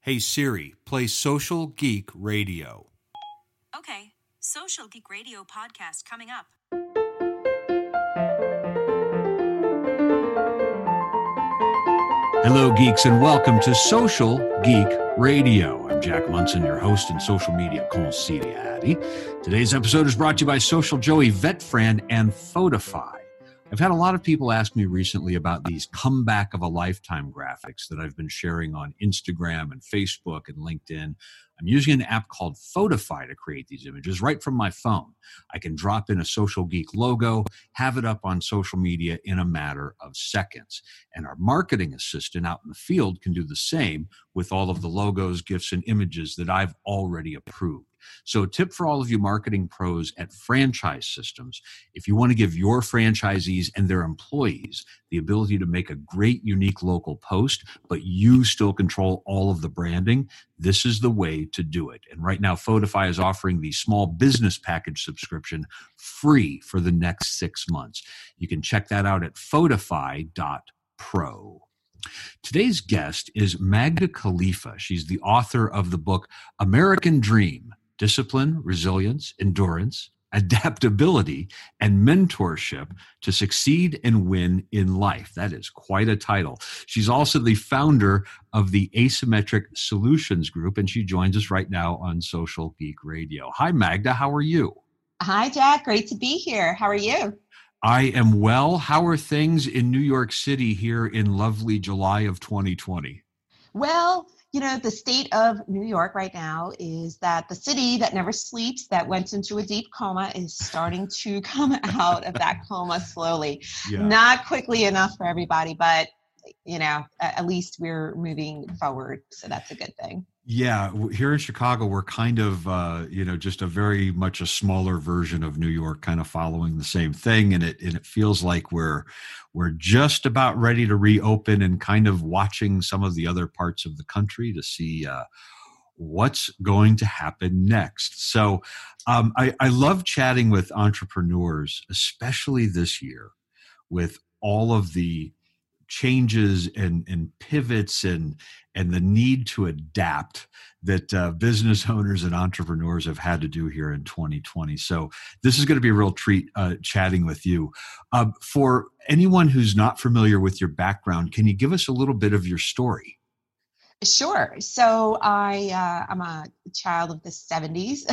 Hey Siri, play Social Geek Radio. Okay, Social Geek Radio podcast coming up. Hello, geeks, and welcome to Social Geek Radio. I'm Jack Munson, your host and social media consigliere. Today's episode is brought to you by Social Joey, VetFran, and Photify. I've had a lot of people ask me recently about these comeback of a lifetime graphics that I've been sharing on Instagram and Facebook and LinkedIn. I'm using an app called Photify to create these images right from my phone. I can drop in a Social Geek logo, have it up on social media in a matter of seconds. And our marketing assistant out in the field can do the same with all of the logos, GIFs, and images that I've already approved. So a tip for all of you marketing pros at Franchise Systems: if you want to give your franchisees and their employees the ability to make a great, unique local post, but you still control all of the branding, this is the way to do it. And right now, Photify is offering the small business package subscription free for the next 6 months. You can check that out at photify.pro. Today's guest is Magda Khalifa. She's the author of the book American Dream: Discipline, Resilience, Endurance, Adaptability, and Mentorship to Succeed and Win in Life. That is quite a title. She's also the founder of the Asymmetric Solutions Group, and she joins us right now on Social Geek Radio. Hi, Magda. How are you? Hi, Jack. Great to be here. How are you? I am well. How are things in New York City here in lovely July of 2020? Well, you know, the state of New York right now is that the city that never sleeps, that went into a deep coma, is starting to come out of that coma slowly. Yeah. Not quickly enough for everybody, but, you know, at least we're moving forward. So that's a good thing. Yeah, here in Chicago, we're kind of, just a very much a smaller version of New York, kind of following the same thing. And it feels like we're just about ready to reopen and kind of watching some of the other parts of the country to see what's going to happen next. So I love chatting with entrepreneurs, especially this year, with all of the changes and pivots and the need to adapt that business owners and entrepreneurs have had to do here in 2020. So this is going to be a real treat chatting with you. For anyone who's not familiar with your background, can you give us a little bit of your story? Sure. So I'm a child of the 70s.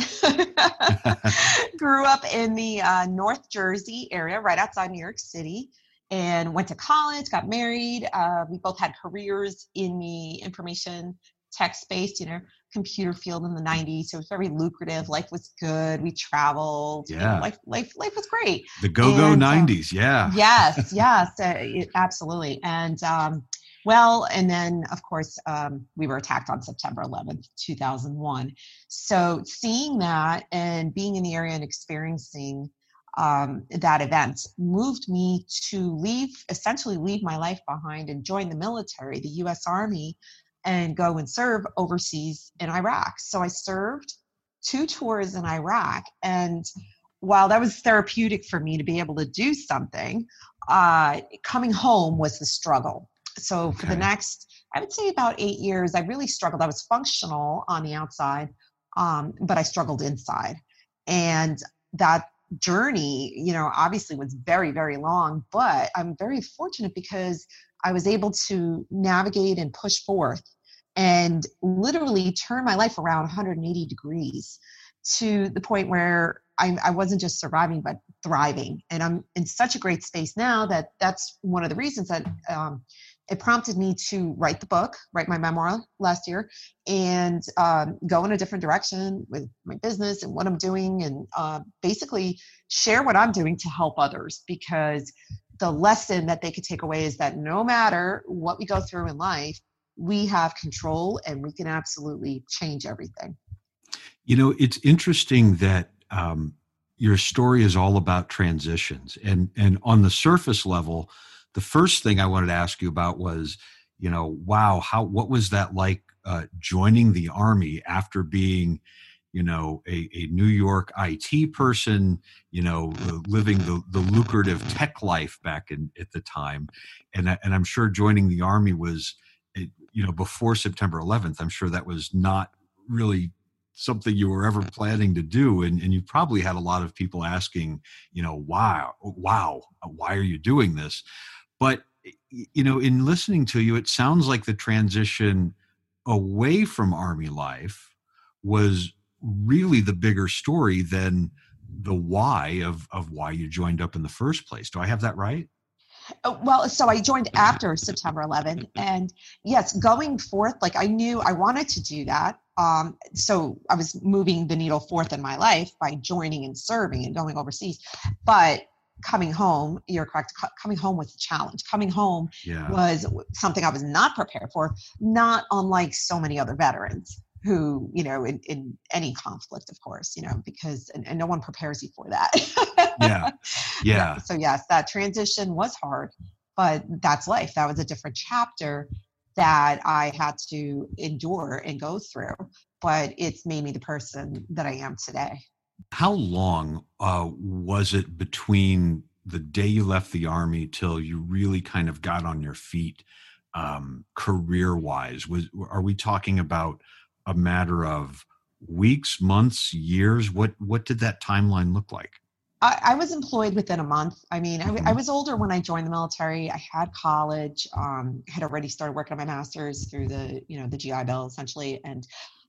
Grew up in the North Jersey area, right outside New York City. And went to college, got married. We both had careers in the information tech space, computer field in the 90s. So it was very lucrative. Life was good. We traveled. Yeah. Life was great. The go-go 90s. Yeah. Yes. Absolutely. And and then, of course, we were attacked on September 11th, 2001. So seeing that and being in the area and experiencing that event moved me to essentially leave my life behind and join the military, the U.S. Army, and go and serve overseas in Iraq. So I served 2 tours in Iraq. And while that was therapeutic for me to be able to do something, coming home was the struggle. So for the next, I would say about 8 years, I really struggled. I was functional on the outside, but I struggled inside. And that journey, obviously was very, very long, but I'm very fortunate because I was able to navigate and push forth and literally turn my life around 180 degrees to the point where I wasn't just surviving, but thriving. And I'm in such a great space now that's one of the reasons that it prompted me to write my memoir last year, and go in a different direction with my business and what I'm doing, and basically share what I'm doing to help others, because the lesson that they could take away is that no matter what we go through in life, we have control and we can absolutely change everything. It's interesting that your story is all about transitions, and on the surface level, the first thing I wanted to ask you about was, what was that like joining the Army after being, a New York IT person, living the lucrative tech life back at the time. And I'm sure joining the Army was before September 11th, I'm sure that was not really something you were ever planning to do. And you probably had a lot of people asking, wow, why are you doing this? But, in listening to you, it sounds like the transition away from Army life was really the bigger story than the why of why you joined up in the first place. Do I have that right? Well, so I joined after September 11th, and yes, going forth, like I knew I wanted to do that. So I was moving the needle forth in my life by joining and serving and going overseas. But coming home, you're correct, coming home was a challenge. Coming home was something I was not prepared for, not unlike so many other veterans who, in any conflict, of course, because, and no one prepares you for that. Yeah. So yes, that transition was hard, but that's life. That was a different chapter that I had to endure and go through, but it's made me the person that I am today. How long was it between the day you left the Army till you really kind of got on your feet career-wise? Are we talking about a matter of weeks, months, years? What did that timeline look like? I was employed within a month. I mean, I was older when I joined the military. I had college, had already started working on my master's through the GI Bill, essentially. And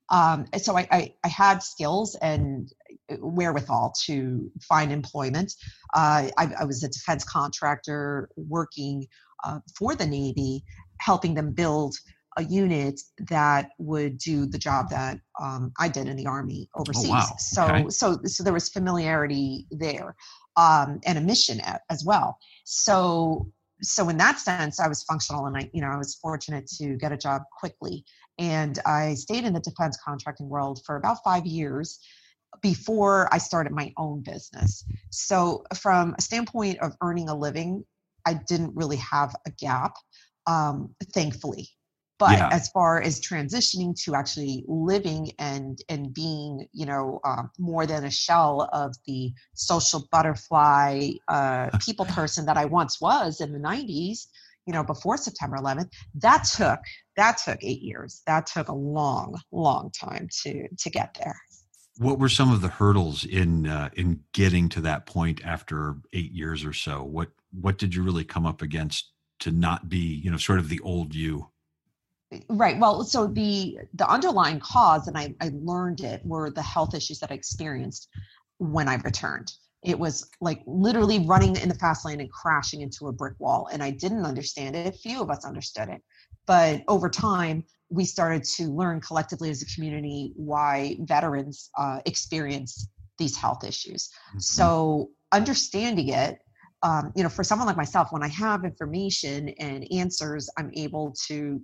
so I had skills and wherewithal to find employment. I was a defense contractor working for the Navy, helping them build a unit that would do the job that I did in the Army overseas. Oh, wow. Okay. So there was familiarity there, and a mission as well. So in that sense, I was functional, and I was fortunate to get a job quickly. And I stayed in the defense contracting world for about 5 years before I started my own business. So from a standpoint of earning a living, I didn't really have a gap, thankfully. But as far as transitioning to actually living and being, more than a shell of the social butterfly people person that I once was in the 90s, before September 11th, that took 8 years. That took a long, long time to get there. What were some of the hurdles in getting to that point after 8 years or so? What did you really come up against to not be, sort of the old you? Right. Well, so the underlying cause, and I learned it, were the health issues that I experienced when I returned. It was like literally running in the fast lane and crashing into a brick wall. And I didn't understand it. Few of us understood it. But over time, we started to learn collectively as a community why veterans experience these health issues. Mm-hmm. So understanding it, for someone like myself, when I have information and answers, I'm able to,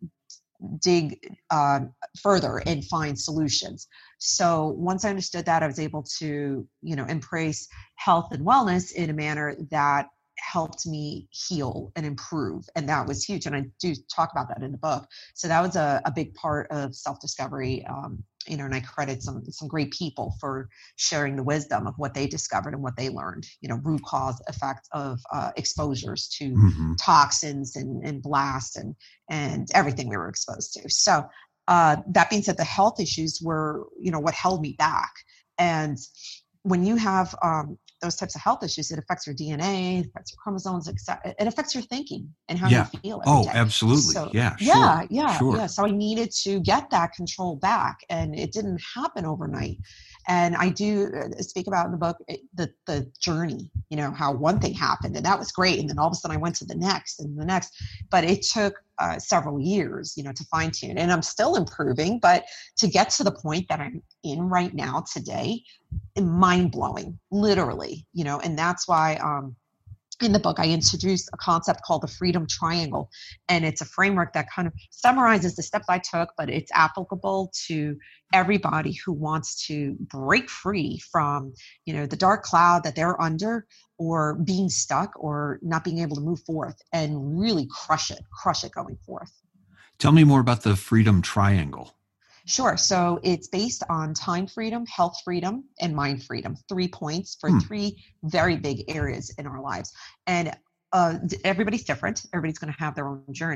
dig further and find solutions. So once I understood that, I was able to, embrace health and wellness in a manner that helped me heal and improve. And that was huge. And I do talk about that in the book. So that was a big part of self-discovery. And I credit some great people for sharing the wisdom of what they discovered and what they learned, root cause effect of exposures to toxins and blasts and everything we were exposed to. So that being said, the health issues were, what held me back. And when you have those types of health issues, it affects your DNA, it affects your chromosomes, it affects your thinking and how you feel every day. Absolutely. So, Sure. So I needed to get that control back, and it didn't happen overnight. And I do speak about in the book the journey, how one thing happened and that was great, and then all of a sudden I went to the next and the next. But it took several years, to fine tune, and I'm still improving. But to get to the point that I'm in right now today, mind blowing, literally, and that's why in the book I introduced a concept called the Freedom Triangle, and it's a framework that kind of summarizes the steps I took, but it's applicable to everybody who wants to break free from, the dark cloud that they're under, or being stuck, or not being able to move forth and really crush it going forth. Tell me more about the Freedom Triangle. Sure. So it's based on time freedom, health freedom, and mind freedom. 3 points for 3 very big areas in our lives. And everybody's different. Everybody's going to have their own journey.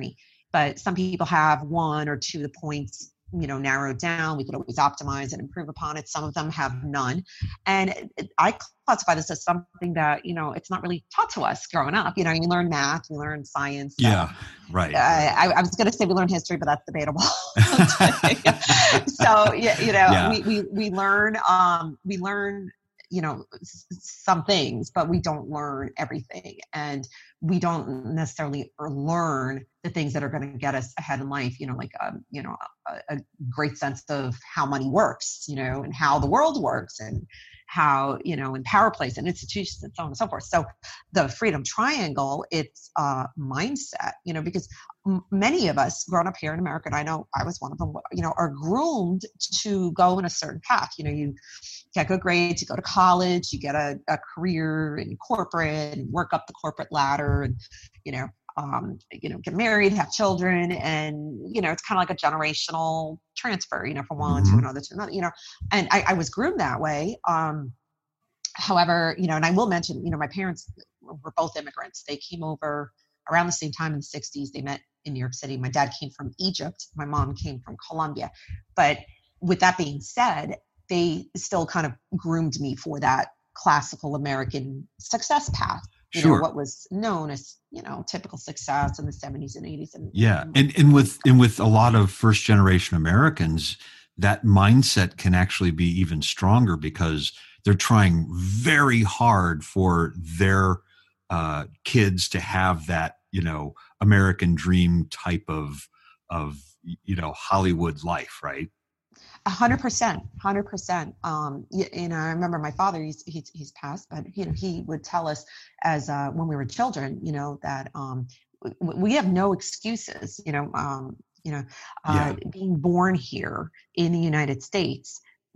but some people have one or two of the points, narrowed down. We could always optimize and improve upon it. Some of them have none. And I classify this as something that, it's not really taught to us growing up. You learn math, you learn science. Yeah, right. I was going to say we learn history, but that's debatable. So, we learn, some things, but we don't learn everything. And we don't necessarily learn the things that are going to get us ahead in life, a great sense of how money works, and how the world works, and how, and power plays and institutions and so on and so forth. So the Freedom Triangle, it's a mindset, because many of us growing up here in America, and I know I was one of them, are groomed to go in a certain path. You get good grades, you go to college, you get a career in corporate and work up the corporate ladder, and, get married, have children. And, it's kind of like a generational transfer, from one to another, and I was groomed that way. However, and I will mention, my parents were both immigrants. They came over around the same time in the 60s. They met in New York City. My dad came from Egypt. My mom came from Colombia. But with that being said, they still kind of groomed me for that classical American success path. What was known as, typical success in the 70s and 80s. And with a lot of first generation Americans, that mindset can actually be even stronger because they're trying very hard for their kids to have that, American dream type of Hollywood life, right? 100%. I remember my father, he's passed, but he would tell us as when we were children, that we have no excuses, being born here in the United States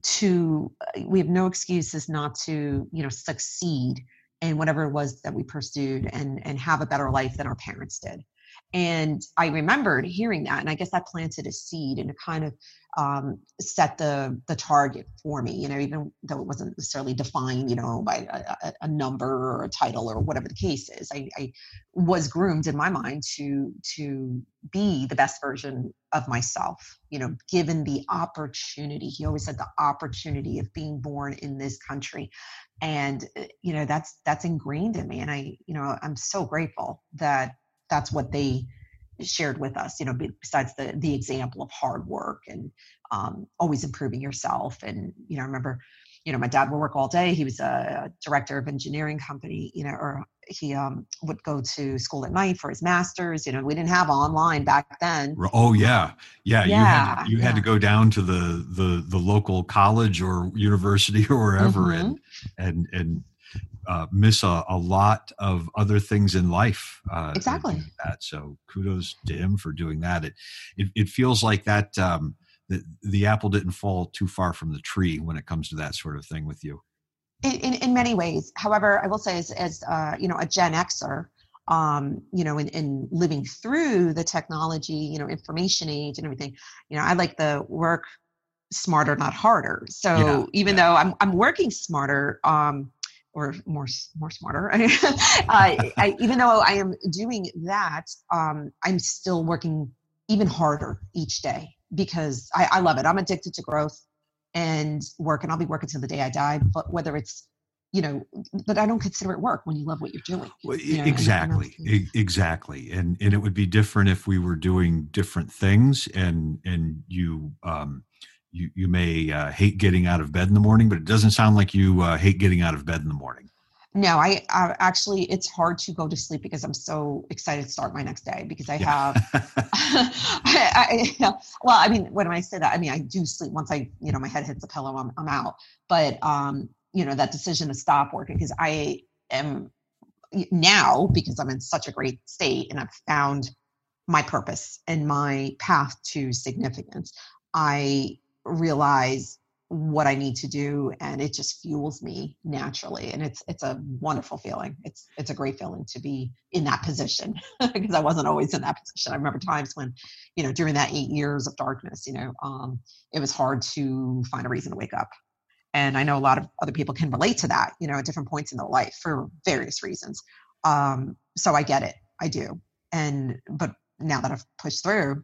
we have no excuses not to, succeed in whatever it was that we pursued and have a better life than our parents did. And I remembered hearing that, and I guess that planted a seed and it kind of set the target for me, even though it wasn't necessarily defined, by a number or a title or whatever the case is. I was groomed in my mind to be the best version of myself, given the opportunity. He always said the opportunity of being born in this country. And, that's ingrained in me. And I'm so grateful that that's what they shared with us, besides the example of hard work and always improving yourself. And, I remember, my dad would work all day. He was a director of engineering company, or he would go to school at night for his master's. We didn't have online back then. Oh, yeah. Yeah. You had to go down to the local college or university or wherever and miss a lot of other things in life. Exactly. So kudos to him for doing that. It feels like that the apple didn't fall too far from the tree when it comes to that sort of thing with you. In many ways. However, I will say as a Gen Xer, in living through the technology, information age and everything, I like the work smarter, not harder. So even though I'm working smarter, or more smarter. Even though I am doing that, I'm still working even harder each day because I love it. I'm addicted to growth and work, and I'll be working till the day I die. But whether it's, but I don't consider it work when you love what you're doing. Well, exactly. And it would be different if we were doing different things and you, you may hate getting out of bed in the morning, but it doesn't sound like you hate getting out of bed in the morning. No, I actually, it's hard to go to sleep because I'm so excited to start my next day because I have, when I say that, I do sleep once my head hits the pillow, I'm out. But, that decision to stop working because I am now, because I'm in such a great state and I've found my purpose and my path to significance, I realize what I need to do and it just fuels me naturally. And it's a wonderful feeling. It's a great feeling to be in that position because I wasn't always in that position. I remember times when, during that 8 years of darkness, it was hard to find a reason to wake up. And I know a lot of other people can relate to that, at different points in their life for various reasons. So I get it. I do. But now that I've pushed through,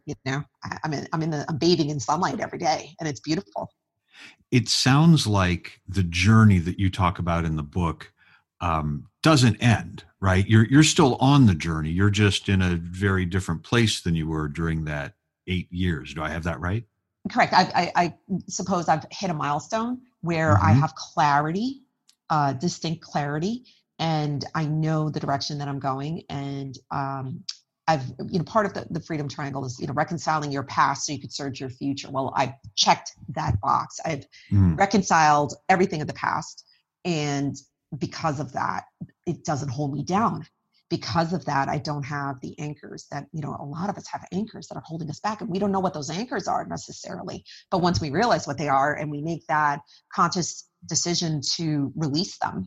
I'm bathing in sunlight every day, and it's beautiful. It sounds like the journey that you talk about in the book doesn't end, right? You're still on the journey. You're just in a very different place than you were during that 8 years. Do I have that right? Correct. I suppose I've hit a milestone where I have clarity, distinct clarity, and I know the direction that I'm going. And I've, part of the Freedom Triangle is, reconciling your past so you could search your future. Well, I've checked that box. I've reconciled everything of the past. And because of that, it doesn't hold me down. Because of that, I don't have the anchors that, a lot of us have anchors that are holding us back, and we don't know what those anchors are necessarily. But once we realize what they are and we make that conscious decision to release them,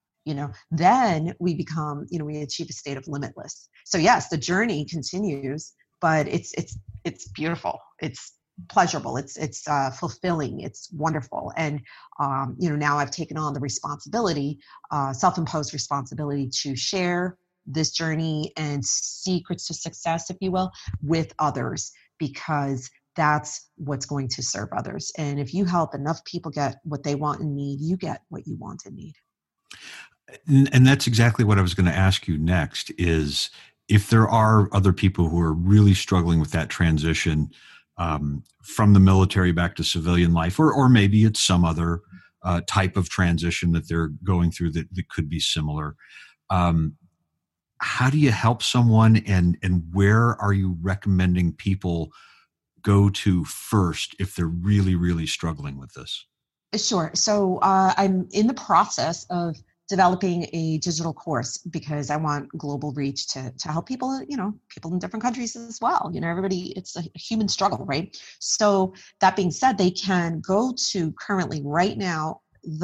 then we become, we achieve a state of limitless. So yes, the journey continues, but it's beautiful. It's pleasurable. It's fulfilling. It's wonderful. And, now I've taken on the responsibility, self-imposed responsibility to share this journey and secrets to success, if you will, with others, because that's what's going to serve others. And if you help enough people get what they want and need, you get what you want and need. And that's exactly what I was going to ask you next, is if there are other people who are really struggling with that transition from the military back to civilian life, or maybe it's some other type of transition that they're going through that could be similar. How do you help someone, and where are you recommending people go to first if they're really, really struggling with this? Sure. So I'm in the process of developing a digital course because I want global reach to help people, people in different countries as well. Everybody, it's a human struggle, right? So that being said, they can go to currently right now,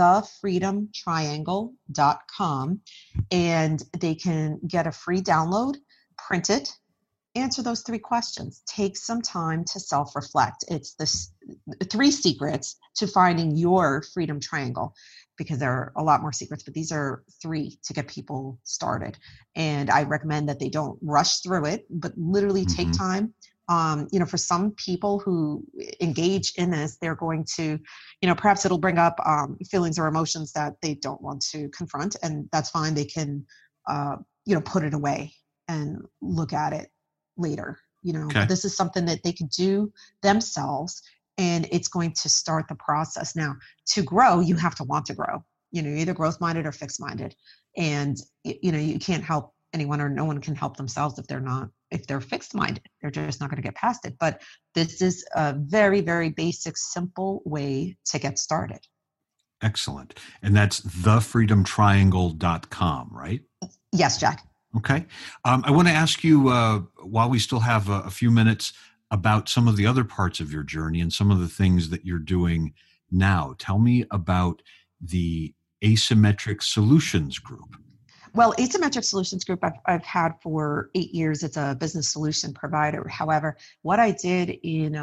thefreedomtriangle.com, and they can get a free download, print it, answer those 3 questions, take some time to self-reflect. It's the 3 secrets to finding your freedom triangle, because there are a lot more secrets, but these are 3 to get people started. And I recommend that they don't rush through it, but literally take time. For some people who engage in this, they're going to, perhaps it'll bring up feelings or emotions that they don't want to confront, and that's fine. They can, put it away and look at it later. Okay. This is something that they can do themselves, and it's going to start the process. Now, to grow, you have to want to grow. You're either growth-minded or fixed-minded, and you can't help anyone, or no one can help themselves if they're fixed-minded. They're just not going to get past it. But this is a very, very basic, simple way to get started. Excellent. And that's thefreedomtriangle.com, right? Yes, Jack. Okay. I want to ask you, while we still have a few minutes, about some of the other parts of your journey and some of the things that you're doing now. Tell me about the Asymmetric Solutions Group. Well, Asymmetric Solutions Group I've had for 8 years. It's a business solution provider. However, what I did in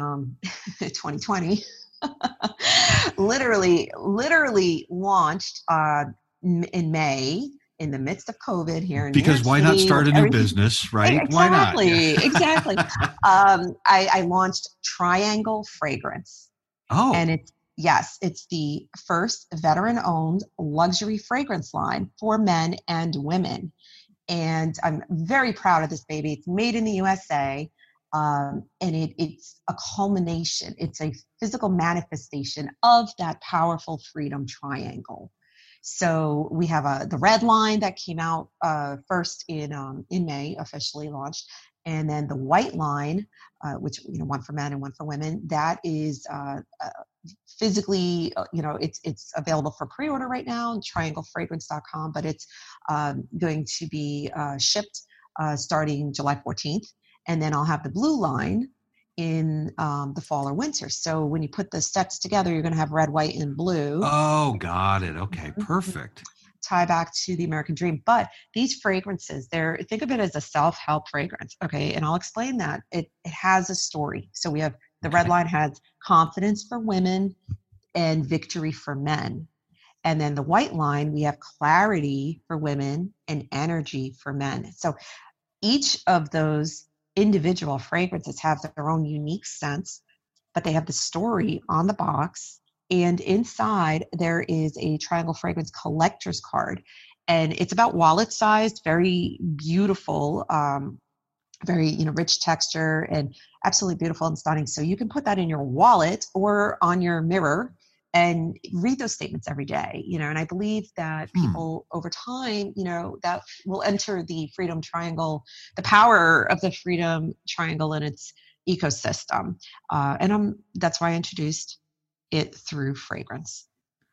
2020, literally launched in May, in the midst of COVID here in New York City. Because why not start a new business, right? Exactly, why not? Exactly. I launched Triangle Fragrance. Oh. And it's the first veteran-owned luxury fragrance line for men and women. And I'm very proud of this baby. It's made in the USA. And it's a culmination. It's a physical manifestation of that powerful freedom triangle. So we have the red line that came out first in May, officially launched, and then the white line, which one for men and one for women. That is physically, it's available for pre-order right now on trianglefragrance.com, but it's going to be shipped starting July 14th, and then I'll have the blue line in the fall or winter. So when you put the sets together, you're going to have red, white, and blue. Oh, got it. Okay, perfect. Tie back to the American dream. But these fragrances, think of it as a self-help fragrance. Okay, and I'll explain that. It has a story. So we have the red line has confidence for women and victory for men. And then the white line, we have clarity for women and energy for men. So each of those individual fragrances have their own unique scents, but they have the story on the box. And inside there is a Triangle Fragrance collector's card. And it's about wallet sized, very beautiful, very rich texture and absolutely beautiful and stunning. So you can put that in your wallet or on your mirror and read those statements every day, and I believe that people over time, that will enter the Freedom Triangle, the power of the Freedom Triangle and its ecosystem. And that's why I introduced it through fragrance.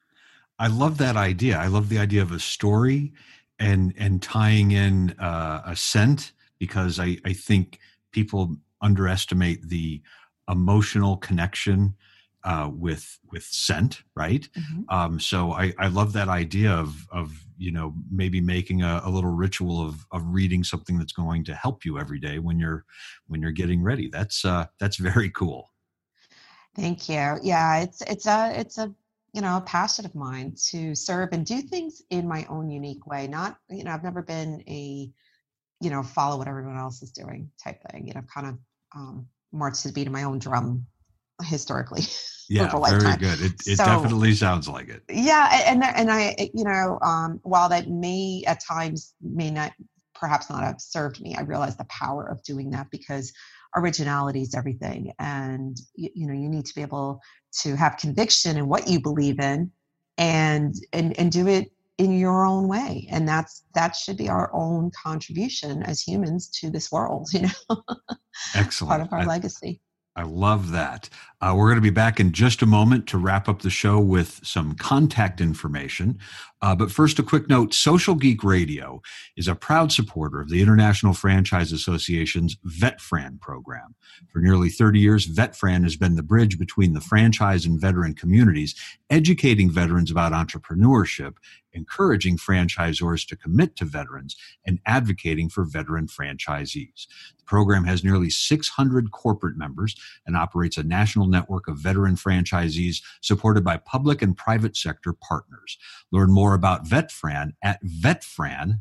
I love that idea. I love the idea of a story and tying in a scent, because I think people underestimate the emotional connection with scent, right? Mm-hmm. So I love that idea of maybe making a little ritual of reading something that's going to help you every day when you're getting ready. That's very cool. Thank you. Yeah, it's a a passion of mine to serve and do things in my own unique way. Not I've never been a follow what everyone else is doing type thing. Kind of march to the beat of my own drum historically. Yeah, very good. It definitely sounds like it. Yeah, and I, while that may at times perhaps not have served me, I realize the power of doing that, because originality is everything, and you need to be able to have conviction in what you believe in, and do it in your own way, and that should be our own contribution as humans to this world. Excellent. Part of our legacy. I love that. We're going to be back in just a moment to wrap up the show with some contact information. But first, a quick note. Social Geek Radio is a proud supporter of the International Franchise Association's VetFran program. For nearly 30 years, VetFran has been the bridge between the franchise and veteran communities, educating veterans about entrepreneurship, encouraging franchisors to commit to veterans, and advocating for veteran franchisees. The program has nearly 600 corporate members and operates a national network of veteran franchisees supported by public and private sector partners. Learn more about VetFran at vetfran.org.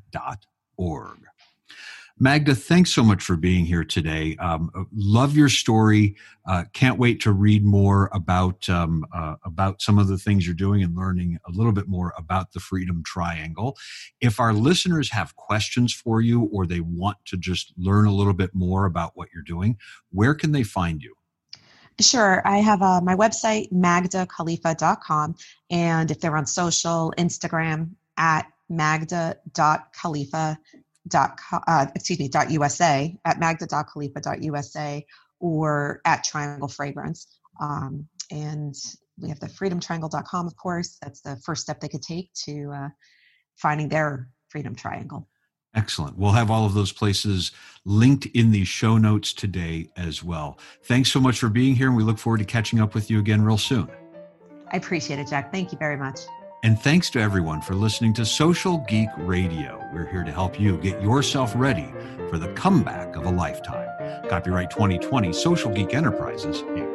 Magda, thanks so much for being here today. Love your story. Can't wait to read more about some of the things you're doing and learning a little bit more about the Freedom Triangle. If our listeners have questions for you, or they want to just learn a little bit more about what you're doing, where can they find you? Sure. I have my website, magdakhalifa.com. And if they're on social, Instagram at magda.khalifa.USA, at magda.khalifa.usa, or at Triangle Fragrance. And we have the freedomtriangle.com, of course. That's the first step they could take to finding their Freedom Triangle. Excellent. We'll have all of those places linked in the show notes today as well. Thanks so much for being here, and we look forward to catching up with you again real soon. I appreciate it, Jack. Thank you very much. And thanks to everyone for listening to Social Geek Radio. We're here to help you get yourself ready for the comeback of a lifetime. Copyright 2020, Social Geek Enterprises, Inc.